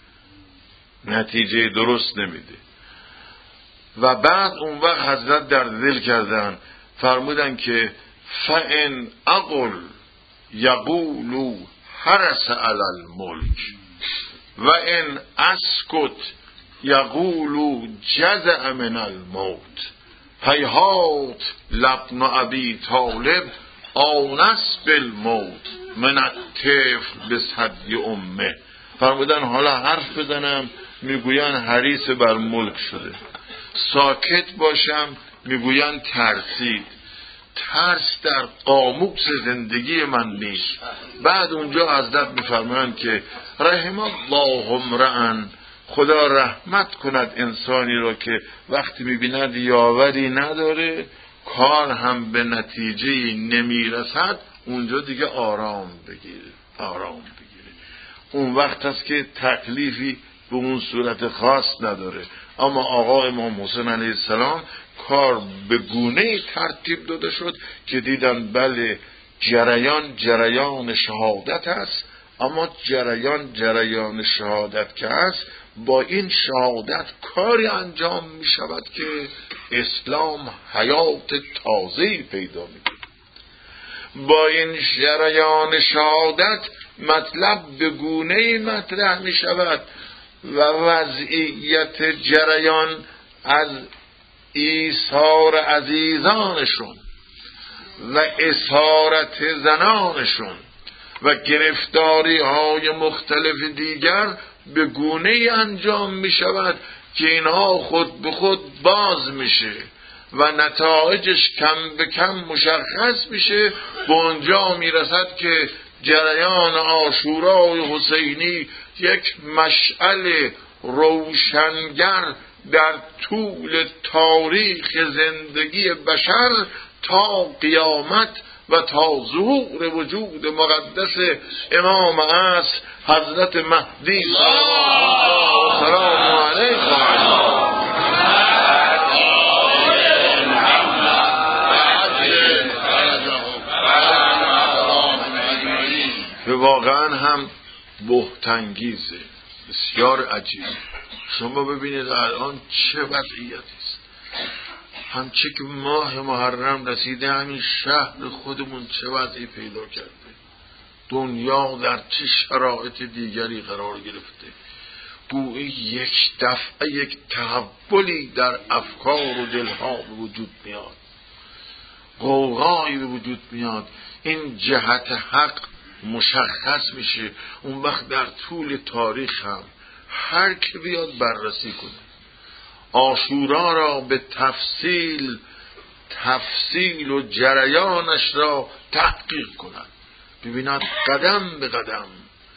[SPEAKER 1] نتیجه درست نمیده. و بعد اون وقت حضرت در دل کردن فرمودن که فَإِنْ أَقُلْ يَقُولُ حَرَسَ عَلَى الْمُلْكِ وَإِنْ أَسْكُتْ يَقُولُ جَزَعَ مِنَ الْمَوْتِ هیهات لابن ابی طالب آنس بالموت من الطفل بثدی امه. فرمودن حالا حرف بزنم میگوین حریص بر ملک شده، ساکت باشم میگوین ترسید، ترس در قاموس زندگی من نیست. بعد اونجا حضرت میفرمایند که رحم الله امرأ، خدا رحمت کند انسانی را که وقتی میبیند یاوری نداره، کار هم به نتیجه نمیرسد، اونجا دیگه آرام بگیره. اون وقت هست که تکلیفی به اون صورت خاص نداره. اما آقا امام حسین علیه السلام کار به گونه‌ای ترتیب داده شد که دیدن بله جریان شهادت است، اما جریان شهادت که هست با این شهادت کاری انجام می شود که اسلام حیات تازه‌ای پیدا می کند. با این جریان شهادت مطلب به گونه‌ای مطرح می شود و وضعیت جریان از ایثار عزیزانشون و اسارت زنانشون و گرفتاری های مختلف دیگر به گونه انجام می شود که اینها خود به خود باز میشه و نتایجش کم به کم مشخص میشه. به اونجا میرسد که جریان عاشورای حسینی یک مشعل روشنگر در طول تاریخ زندگی بشر تا قیامت و تا ظهور وجود مقدس امام عصر حضرت مهدی سلام علیه به واقعا هم بهت‌انگیزه، بسیار عجیب. شما ببینید الان چه وضعیتی است. همچه که ماه محرم رسیده همین شهر خودمون چه وضعی پیدا کرده، دنیا در چه شرایط دیگری قرار گرفته. گویی یک دفعه یک تحولی در افکار و دلها به وجود میاد، غوغایی به وجود میاد. این جهت حق مشخص میشه. اون وقت در طول تاریخ هم هر که بیاد بررسی کنه عاشورا را به تفصیل و جریانش را تحقیق کند، ببیند قدم به قدم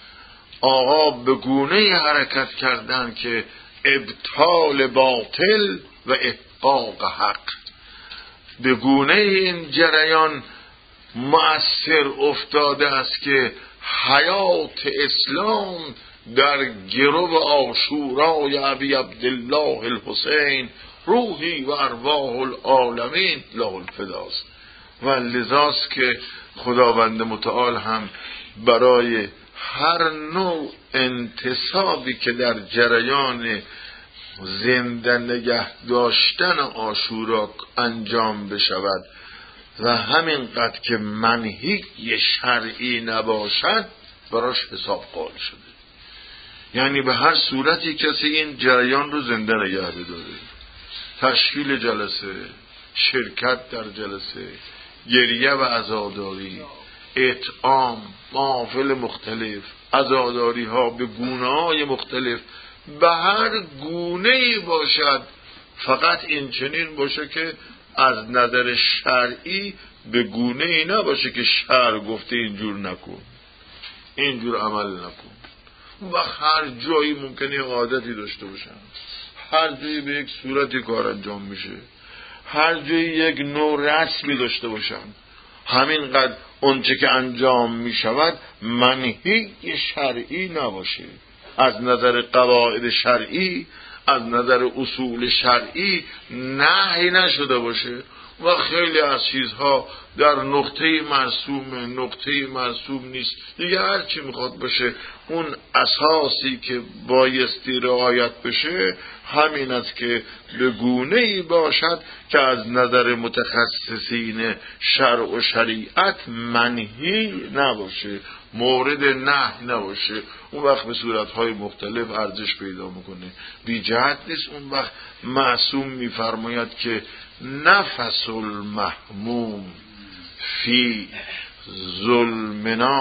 [SPEAKER 1] آقا به گونه حرکت کردن که ابطال باطل و احقاق حق، به گونه این جریان مؤثر افتاده است که حیات اسلام در گرو عاشورای ابی عبدالله الحسین روحی و ارواح العالمین له الفداست. و لذاست که خداوند متعال هم برای هر نوع انتصابی که در جریان زنده نگه داشتن عاشورا انجام بشود و همینقدر که منهی شرعی نباشد براش حساب قائل شده. یعنی به هر صورتی کسی این جریان رو زنده نگه بداره، تشکیل جلسه، شرکت در جلسه، گریه و عزاداری، اطعام، محافل مختلف، عزاداری ها به گونه های مختلف، به هر گونه باشد، فقط این چنین باشه که از نظر شرعی به گونه ای نباشه که شرع گفته اینجور نکن، اینجور عمل نکن. و هر جایی ممکنه عادتی داشته باشن، هر جایی به یک صورتی کار انجام میشه، هر جایی یک نوع رسمی داشته باشن، همینقدر اونچه که انجام میشود منهی شرعی نباشه، از نظر قواعد شرعی، از نظر اصول شرعی نهی نشده باشه. و خیلی از چیزها در نقطه مرسوم نیست دیگه. هر چی میخواد باشه اون اساسی که بایستی رعایت بشه همین است که به گونه‌ای باشد که از نظر متخصصین شرع و شریعت منهی نباشه، مورد نهی نباشه. اون وقت به صورتهای مختلف ارزش پیدا میکنه، بی جهت نیست. اون وقت معصوم میفرماید که نفس المحموم فی ظلمنا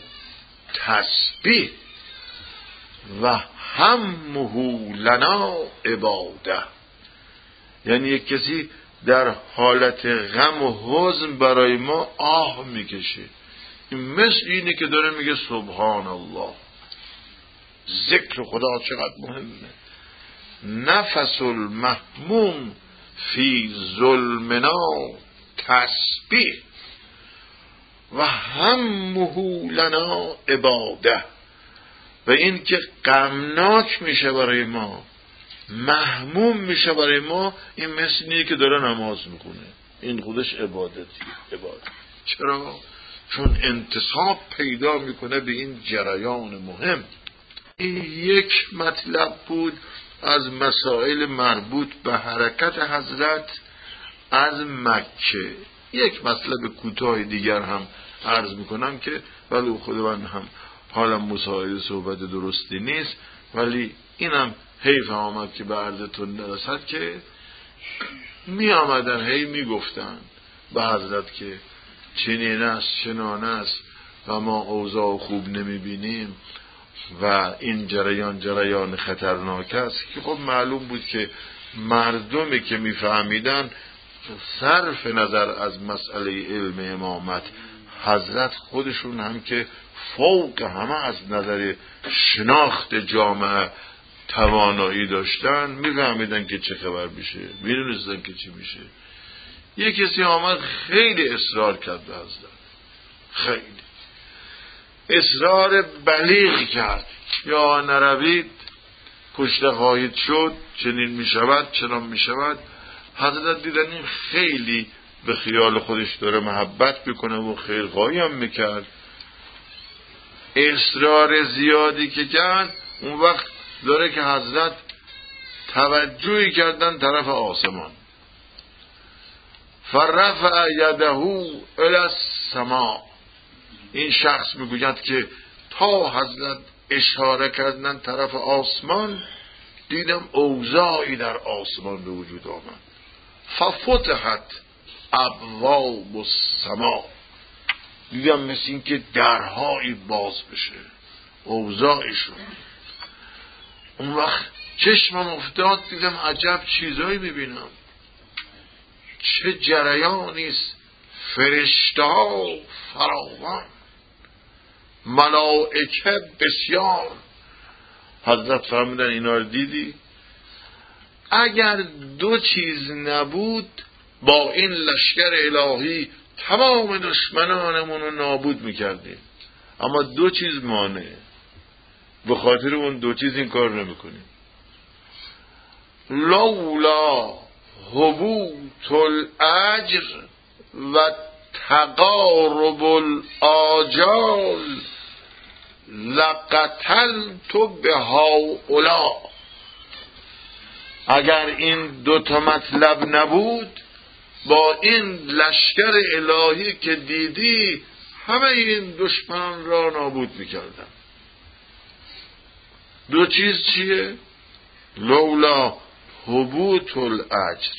[SPEAKER 1] تسبیح و همه لنا عباده. یعنی یک کسی در حالت غم و حزن برای ما آه میکشه، این مثل اینه که داره میگه سبحان الله، ذکر خدا چقدر مهمه. نفس المحموم فی ظلمنا تسبیح و همه لنا عباده. و این که غمناک میشه برای ما، محموم میشه برای ما، این مثل اینه که داره نماز میخونه، این خودش عبادت. چرا؟ چون انتصاب پیدا میکنه به این جریان مهم. این یک مطلب بود از مسائل مربوط به حرکت حضرت از مکه. یک مطلب کوتاه دیگر هم عرض میکنم که ولی خودم هم حالا مسائل صحبت درستی نیست، ولی اینم حیف آمد که به عرضتون نرسد که می آمدن هی می گفتن به حضرت که چنین است چنان است و ما اوضاع خوب نمی بینیم و این جریان خطرناک است، که خب معلوم بود که مردمی که می فهمیدن صرف نظر از مسئله علم امامت، حضرت خودشون هم که فوق همه از نظر شناخت جامعه توانایی داشتن، میفهمیدن که چه خبر میشه، میدونستن که چی میشه. یه کسی آمد خیلی اصرار کرد به حضرت، خیلی اصرار بلیغ کرد، یا نروید کشته خواهید شد، چنین میشود چنان میشود. حضرت دیدن این خیلی به خیال خودش داره محبت میکنه و خیرخواهی هم میکرد، اصرار زیادی که کرد، اون وقت داره که حضرت توجهی کردن طرف آسمان. فرفع یده الی السماء، این شخص میگوید که تا حضرت اشاره کردن طرف آسمان، دیدم اوضاعی در آسمان به وجود آمد. ففتحت ابواب السماء، دیدم مثل این که درهایی باز بشه، اوضاعی شد. اون وقت چشمم افتاد، دیدم عجب چیزایی میبینم، چه جریانیست، فرشته ها فراوان، ملائکه بسیار. حضرت فرمودن اینا رو دیدی؟ اگر دو چیز نبود با این لشکر الهی تمام دشمنانمون رو نابود میکردیم، اما دو چیز مانعه، به خاطر اون دو چیز این کار نمیکنیم. لولا هبوط الاجر و تقارب الاجال لقتلت بهؤلاء، اگر این دو تا مطلب نبود با این لشکر الهی که دیدی همه این دشمنان را نابود میکردم. دو چیز چیه؟ لولا هبوط الاجر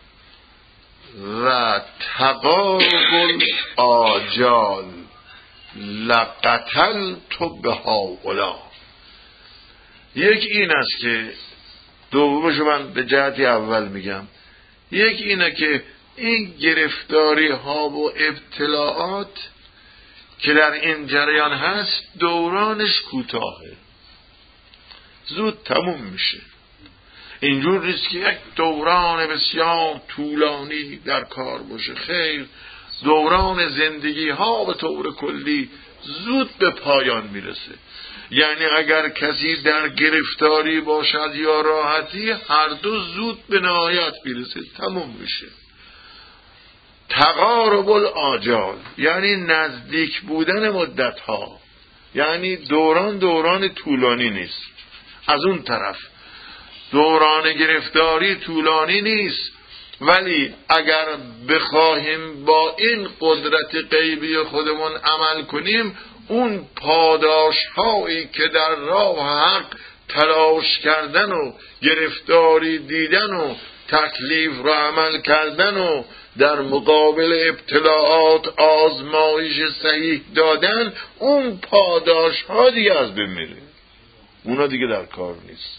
[SPEAKER 1] و تقارب الاجال لقتلت بهؤلاء. یک این است که دومشو من به جهتی اول میگم، یک اینه که این گرفتاری ها و ابتلاعات که در این جریان هست دورانش کوتاهه، زود تموم میشه. اینجور نیست که یک دوران بسیار طولانی در کار باشه، خیر، دوران زندگی ها به طور کلی زود به پایان میرسه. یعنی اگر کسی در گرفتاری باشد یا راحتی، هر دو زود به نهایت میرسه، تموم میشه. تقارب الاجال یعنی نزدیک بودن مدت ها، یعنی دوران طولانی نیست. از اون طرف دوران گرفتاری طولانی نیست، ولی اگر بخواهیم با این قدرت غیبی خودمون عمل کنیم، اون پاداش هایی که در راه حق تلاش کردن و گرفتاری دیدن و تکلیف را عمل کردن و در مقابل ابتلاعات آزمایش صحیح دادن، اون پاداش ها دیگه از بین میره، اونا دیگه در کار نیست.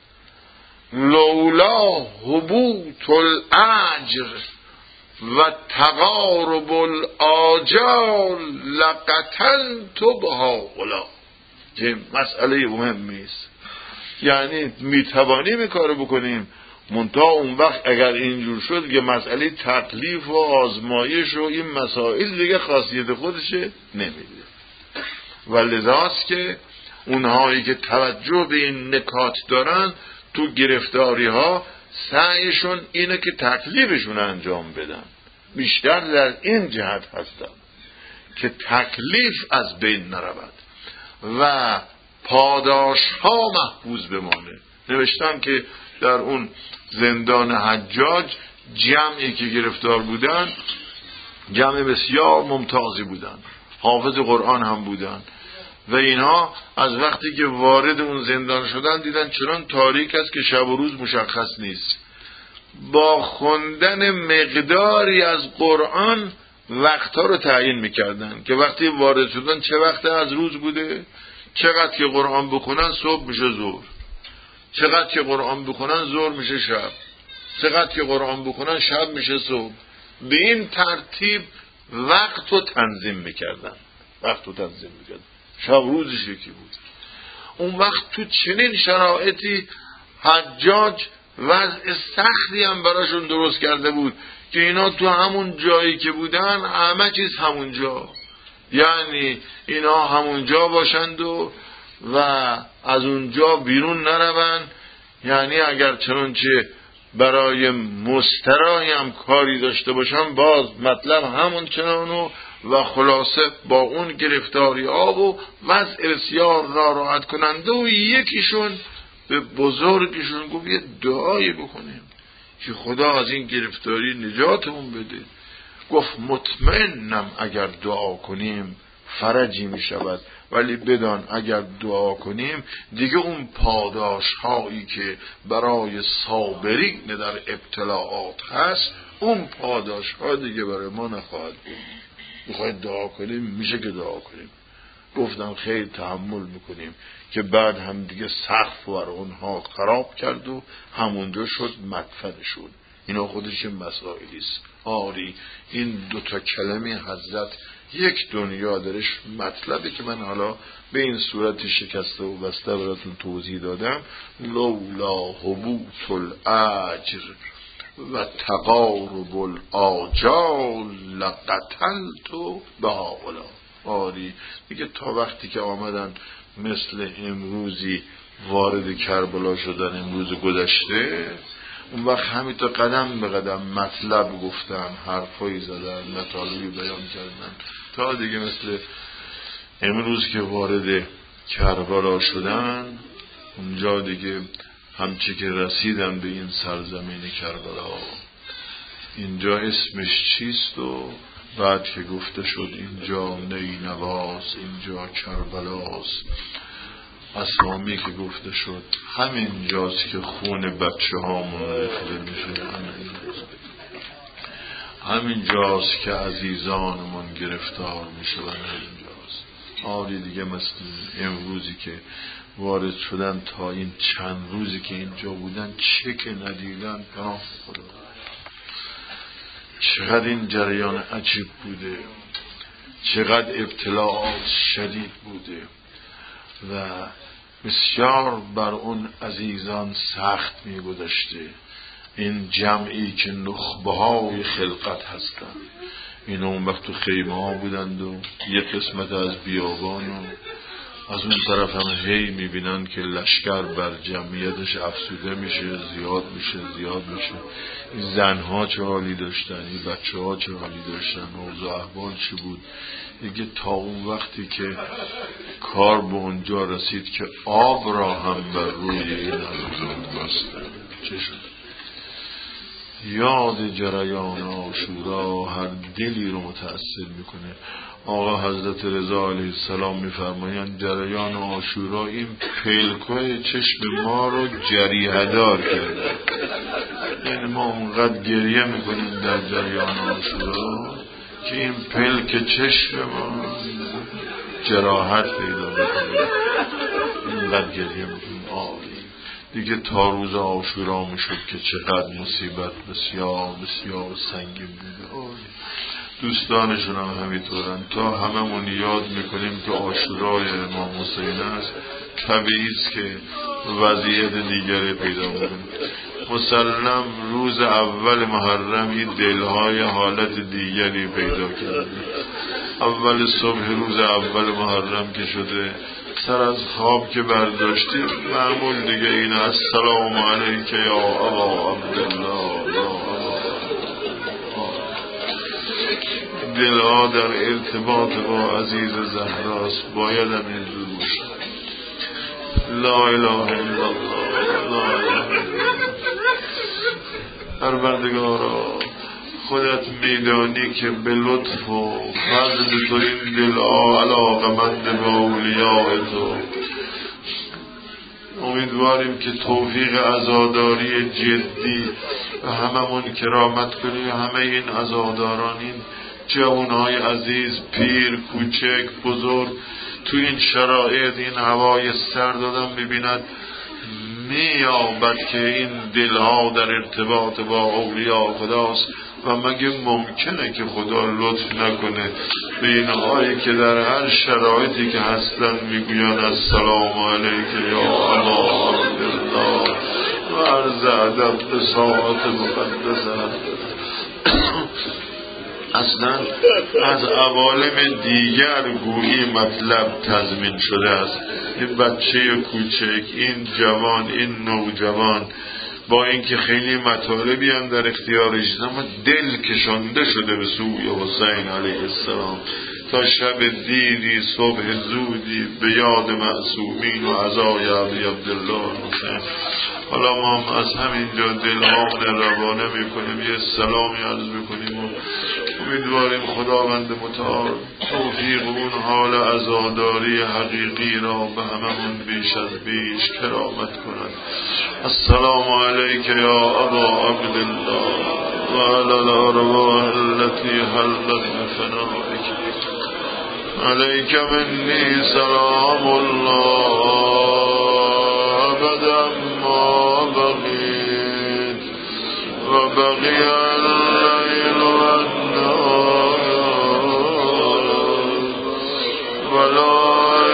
[SPEAKER 1] لولا هبوط الاجر و تقارب الاجال لقتلت بهؤلاء، که مسئله مهمی است. یعنی میتوانیم این کارو بکنیم، منتها اون وقت اگر اینجور شد که مسئله تکلیف و آزمایش و این مسائل دیگه خاصیت خودشه نمیده. و لذاست که اونهایی که توجه به این نکات دارن تو گرفتاری ها سعیشون اینه که تکلیفشون انجام بدن، بیشتر در این جهت هستن که تکلیف از بین نرود و پاداش ها محفوظ بمانه. نوشتن که در اون زندان حجاج جمعی که گرفتار بودن جمع بسیار ممتازی بودن، حافظ قرآن هم بودن، و اینها از وقتی که وارد اون زندان شدن دیدن چنان تاریک است که شب و روز مشخص نیست. با خوندن مقداری از قرآن وقتها رو تعیین میکردن که وقتی وارد شدن چه وقت از روز بوده، چقدر که قرآن بخونن صبح میشه ظهر، چقدر که قرآن بخونن ظهر میشه شب، چقدر که قرآن بخونن شب میشه صبح. به این ترتیب وقت رو تنظیم میکردن. شب روزش یکی بود. اون وقت تو چنین شرایطی حجاج وضع سختی هم براشون درست کرده بود که اینا تو همون جایی که بودن همه چیز همونجا، یعنی اینا همونجا باشند و از اونجا بیرون نرون. یعنی اگر چنانچه برای مستراحی هم کاری داشته باشن باز مطلب همون چنانو و خلاصه با اون گرفتاری ها و وضع بسیار ناراحت کننده. و یکیشون به بزرگشون گفت یه دعایی بکنیم که خدا از این گرفتاری نجاتمون بده. گفت مطمئنم اگر دعا کنیم فرجی می شود، ولی بدان اگر دعا کنیم دیگه اون پاداش هایی که برای صابرین در ابتلاعات هست اون پاداش ها دیگه برای ما نخواهد بود. میخواید دعا کنیم؟ میشه که دعا کنیم. گفتم خیلی تحمل میکنیم که بعد هم دیگه سقف بر اونها خراب کرد و همونجا شد مدفنشون. اینا خودش مسائلی است. آری این دوتا کلمه حضرت یک دنیا درش مطلبی که من حالا به این صورتی شکسته و بسته براتون توضیح دادم. لولا حبوط الاجر و تقارب الاجال لقتلت بهؤلاء. آری دیگه تا وقتی که آمدن مثل امروزی وارد کربلا شدن، امروز گذشته، اون وقت همینطور قدم به قدم مطلب گفتن، حرفایی زدن، مطالبی بیان کردن، تا دیگه مثل امروز که وارد کربلا شدن اونجا دیگه همچی که رسیدن به این سرزمین کربلا، اینجا اسمش چیست و بعد که گفته شد اینجا نینواز، اینجا کربلاست، اسامی که گفته شد همین جاست که خون بچه هامون ریخته میشه، همین جاست که عزیزانمون گرفتار میشه و همینجاست. آری دیگه مثل امروزی که وارد شدن تا این چند روزی که اینجا بودن چه که ندیدن پناه خدا. چقدر این جریان عجیب بوده، چقدر ابتلاعات شدید بوده و بسیار بر اون عزیزان سخت می گذشته. این جمعی که نخبه های خلقت هستند، این اون وقت تو خیمه ها بودند و یک قسمت از بیابان و از اون طرف هم هی می بینند که لشکر بر جمعیتش افسوده میشه، زیاد میشه. این زنها چه حالی داشتن، این بچه ها چه حالی داشتن، اوضاع احوال چی بود. دیگه تا اون وقتی که کار به اونجا رسید که آب را هم بر روی این عزیزان بستن، چه شد؟ یاد جریان عاشورا هر دلی رو متأثر میکنه. آقا حضرت رضا علیه السلام میفرمایند جریان عاشورا این پلکای چشم ما رو جریحه دار کرده. یعنی ما اونقدر گریه میکنیم در جریان عاشورا که این پلک چشم ما جراحت پیدا میکنه، اینقدر گریه میکنیم. دیگه تا روز عاشورا میشد که چقدر مصیبت بسیار بسیار سنگین بوده. دوستانشون هم همینطورن. تا هممون یاد میکنیم که عاشورای امام حسین است، طبیعی است که وضعیت دیگری پیدا میکنه. مسلم روز اول محرم این دلهای حالت دیگری پیدا کرده. اول صبح روز اول محرم که شده، سر از خواب که برداشتیم معمول دیگه این السلام علیک یا ابا عبدالله، یا ابا. دلها در ارتباط با عزیز زهراست، باید هم این جور باشه. لا اله الا الله، لا اله الا الله. پروردگارا خودت میدانی که به لطف و فضل تو این دلها علاقمند به اولیاء تو. امیدواریم که توفیق عزاداری جدی و هممون کرامت کنی. همه این عزاداران، این جوانهای عزیز، پیر، کوچک، بزرگ، تو این شرایط، این هوای سرد آدم میبیند مییابد که این دلها در ارتباط با اولیاء خداست و مگه ممکنه که خدا لطف نکنه به اینهایی که در هر شرایطی که هستن میگوین السلام علیک یا ابا عبدالله و عرض ادب به ساعت مقدسه. اصلا از عوالم دیگر گویی مطلب تضمین شده است. این بچه کوچک، این جوان، این نوجوان، با اینکه خیلی مطالبی هم در اختیارش، اما دل کشانده شده به سوی حسین علیه السلام تا شب دیری صبح زودی به یاد معصومین و عزای ابی عبدالله حسین. حالا ما هم از همینجا دلهامون روانه میکنیم، یه سلامی عرض میکنیم و امیدواریم خداوند متعال توفیق اون حال عزاداری حقیقی را به هممون بیش از بیش کرامت کند. السلام علیک یا ابا عبدالله و علی الارواح التي حلت بفنائک علیک منی سلام الله ابدا ما بقیت و بقی اللیل و النهار ولا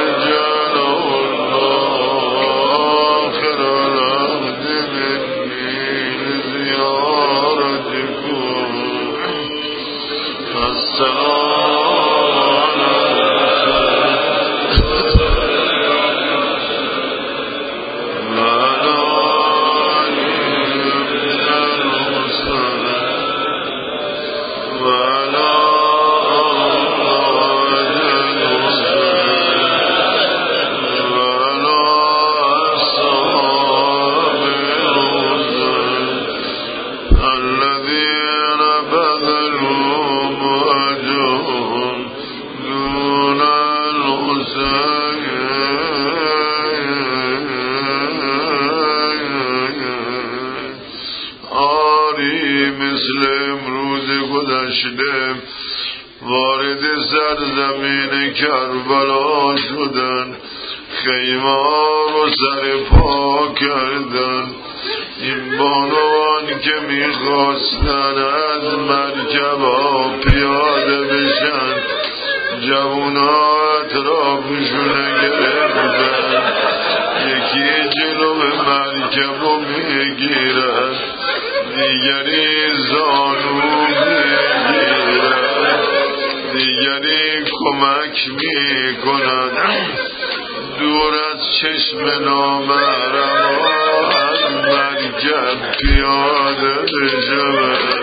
[SPEAKER 1] وارد سرزمین کربلا شدن، خیمه رو سر پا کردن. این بانوان که میخواستن از مرکبا پیاده بشن، جوونا اطرافشونه گرفتن، یکی جلو مرکب رو میگیرن، دیگری زانو میگیرن، دیگری کمک میکنن. دور از چشم نامحرم از مرکب پیاده بشود.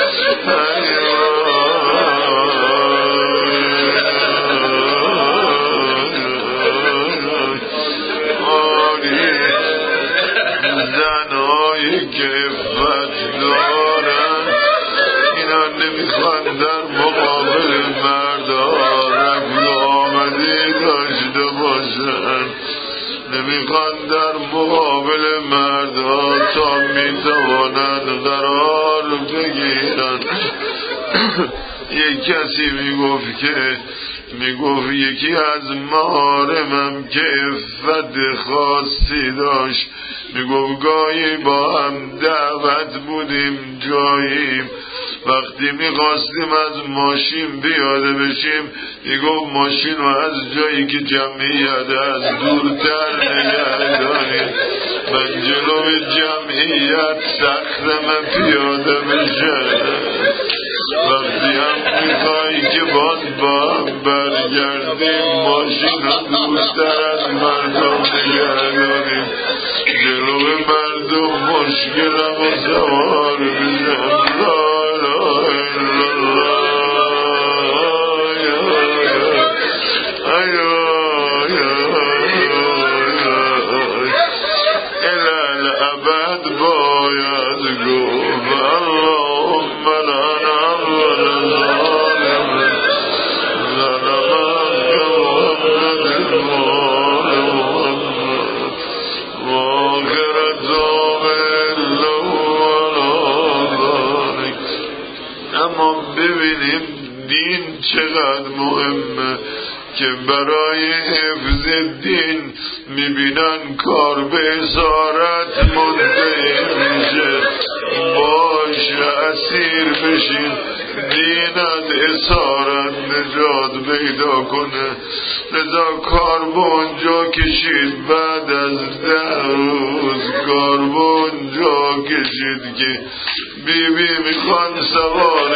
[SPEAKER 1] زنهایی که عفت دارن اینا نمیخوان در مقابل مردا رفت آمدی داشته باشن، نمیخوان در مقابل مردا تا میتوانند قرار بگیرن. یک کسی میگفت یکی از محارمم که عفت خاصی داشت، میگفت گاهی با هم دعوت بودیم جایی، وقتی میخواستیم از ماشین پیاده بشیم میگفت ماشین رو از جایی که جمعیت از دورتر نگه داریم، من جلو جمعیت سختم پیاده بشه. وقتی هم میخوایی که باز با هم برگردیم ماشین رو دورتر از مردم نگه داریم، جلو مردم مشکلم و سوار بشم. چقدر مهمه که برای حفظ دین میبینن کار به اسارت منتهی میشه. باشه اسیر بشین، دینت اسارت نجات پیدا کنه. لذا کاربونجا کشید بعد از 10 روز کاربونجا کشید که بیبی میخوان سوار